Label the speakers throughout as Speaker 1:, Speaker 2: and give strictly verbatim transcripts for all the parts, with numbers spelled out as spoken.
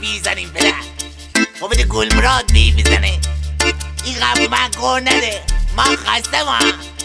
Speaker 1: میزنیم پدر. خب بده گلمراد می میزنه این قبل من کار نده من خسته ما.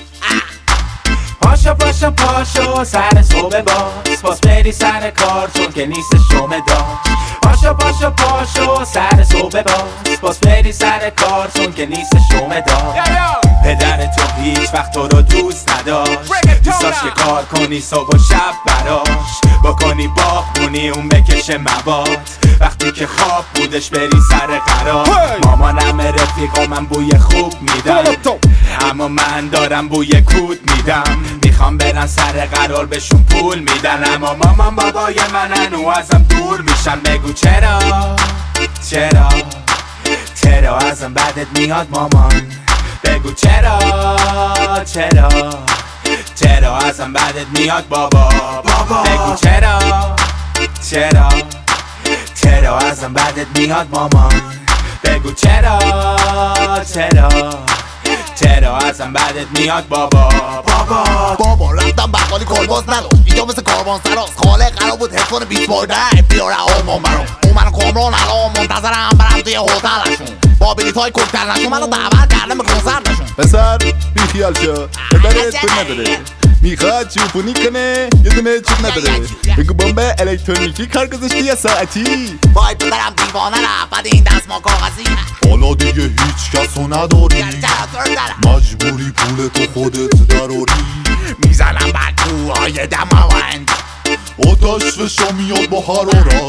Speaker 2: پاشو پاشو پاشو سر صبح باز باز بری سر کار چون که نیست شومه داشت. پاشو پاشو پاشو سر صبح باز باز بری سر کار چون که نیست شومه داشت. پدر تو هیچ وقت تو رو دوست نداشت، دوست داشت که کار کنی صبح و شب براش، بکنی باغبونی اون بکشه مواد، وقتی که خواب بودش بری سر قرار. مامانم رفیق و من بوی خوب میدم اما من دارم بوی کود میدم. میخوام برن سر قرار بهشون پول میدن اما مامان بابای منن و ازم دور میشن. بگو چرا چرا چرا ازم بدت میاد مامان. بگو چرا چرا چرا ازم بدت میاد بابا بابا. بگو چرا چرا چرا ازم بدت میاد مامان. بگو چرا چرا چرا ازم بدت میاد بابا بابا.
Speaker 1: بابا رفتم بقالی کلباس نداشت اینجا مثل کاروان سراست. خاله قرار بود هدفون بیست بارده بیاره آلمان برام. اون منو کامران الان منتظرم برم توی هتلشون با بلیط های کوکتل نشون منو دعوت کردم به کنسرتشون.
Speaker 3: پسر بیخیال شو پدرت پول نداره میخواد چوپونی کنه یه دونه چوب نداره. بگو بمب الکترونیکی کار گذاشتی یا ساعتی.
Speaker 1: وای پدرم دیوانه رفت بعد این دست ما کاغذی.
Speaker 3: حالا دیگه هیچ کسو نداری مجبوری پول تو خودت دراری.
Speaker 1: میزنم بر کوهای دماوند
Speaker 3: آتش فشا میاد با حرارت.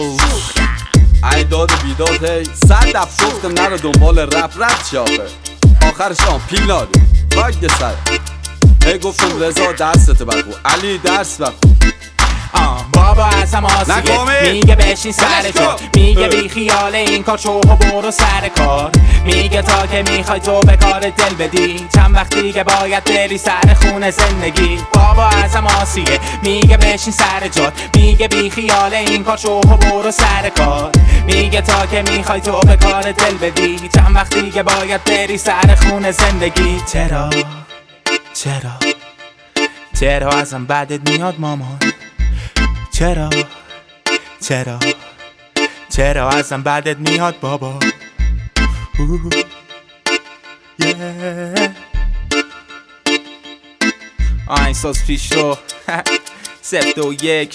Speaker 4: ای داد و بیداد هی صد دفع گفتم نرو دنبال رپ رپ چی آخه آخرش هم پیل ناده خاک سر. هی گفتم رضا درست بخو علی درس بخو.
Speaker 2: آه بابا ازم آسیه میگه بشین سر جا، میگه بی خیال این کار شو و برو سر کار. میگه تا که میخوای تو به کار دل بدی چند وقتی که باید بری سر خونه زندگی. بابا ازم آسیه میگه بشین سر جا، میگه بی خیال این کار شو و برو سر کار. میگه تا که میخوای تو به کار دل بدی چند وقتی که باید بری سر خونه زندگی. چرا چرا چرا ازم بدت میاد مامان. چرا چرا چرا ازم بدت میاد بابا. آهنگساز پیش رو سفت و یک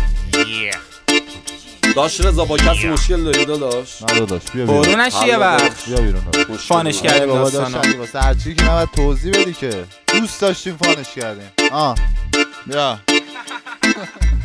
Speaker 4: داشت رضا با کسی مشکل داری داداش؟
Speaker 3: نه داداش بیا بیرون.
Speaker 2: برونش یه وقت
Speaker 3: بیا بیرون
Speaker 2: فانش کردیم داستانا
Speaker 3: واسه هرچی که نباید توضیح بدی که دوست داشتیم فانش کردیم. آه بیا